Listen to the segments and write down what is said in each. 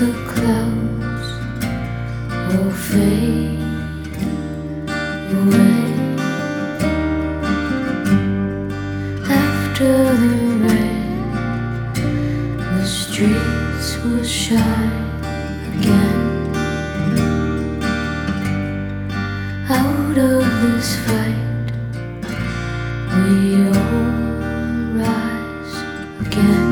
the clouds will fade away after the rain. The streets will shine again. Out of this fight, we all rise again.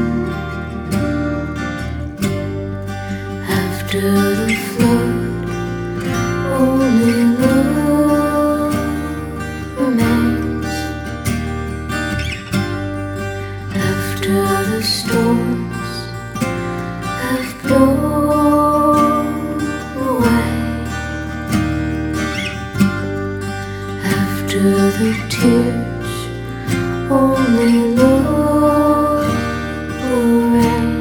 After the flood, only love remains. After the storms have blown away, after the tears, only love will rain.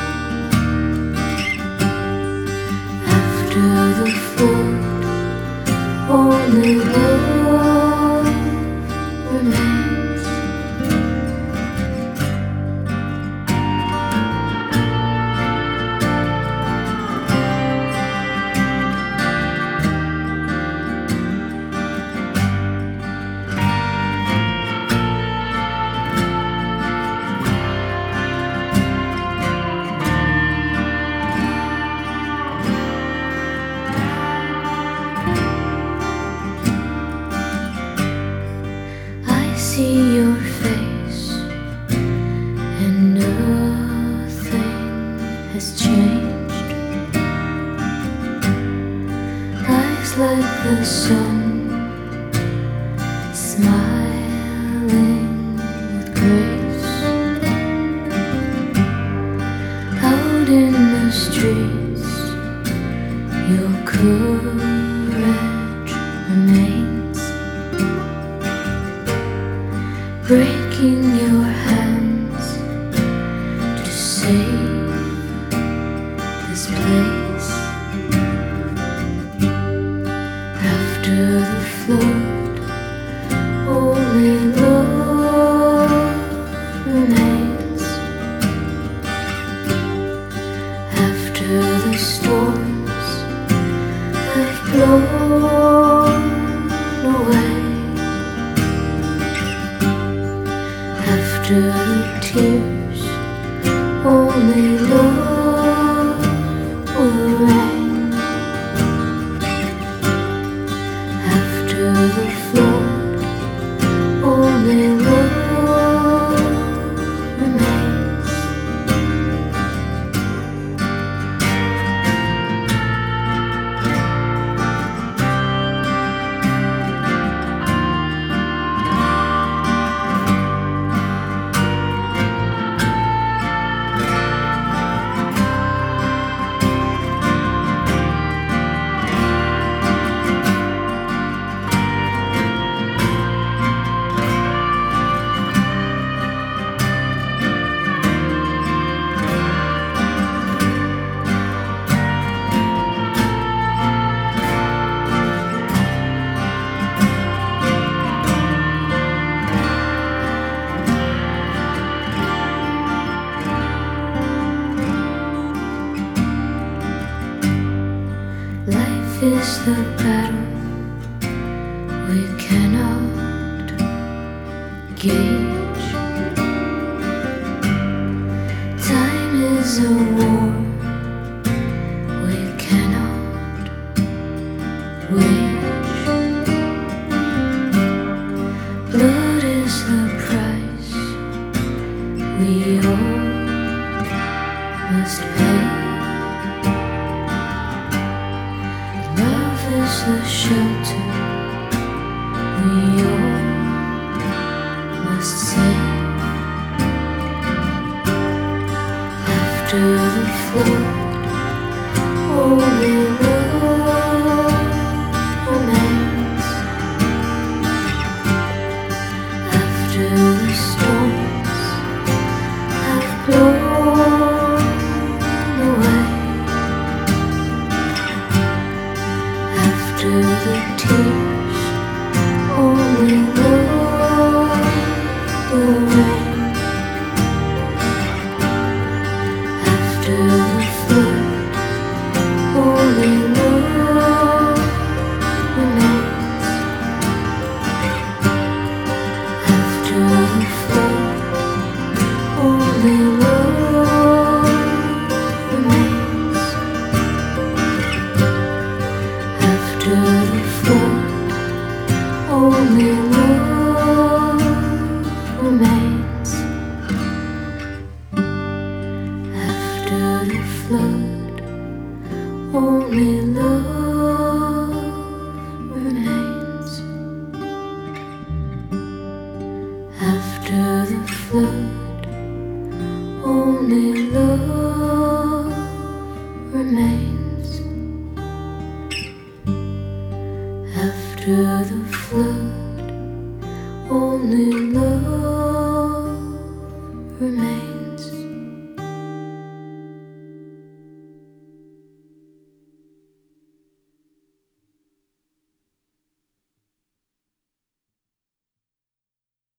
After the flood, only love remains. I see your face, and nothing has changed. Eyes like the sun, smiling with grace. Out in the streets, your courage remains. Breaking your hands to save this place. After the flood, only love remains. After the storms have blown away, after the tears, only love will rain. After the flood, only love remains. Life is the battle we cannot gauge. Time is a war we cannot wage. Blood is the price we all must pay. Love is the shelter we all must save. After the flood, only love remains. After the storms have blown away, after the tears, only love will rain. After the flood, flood, only love remains. After the flood, only love remains. After the flood, only love remains.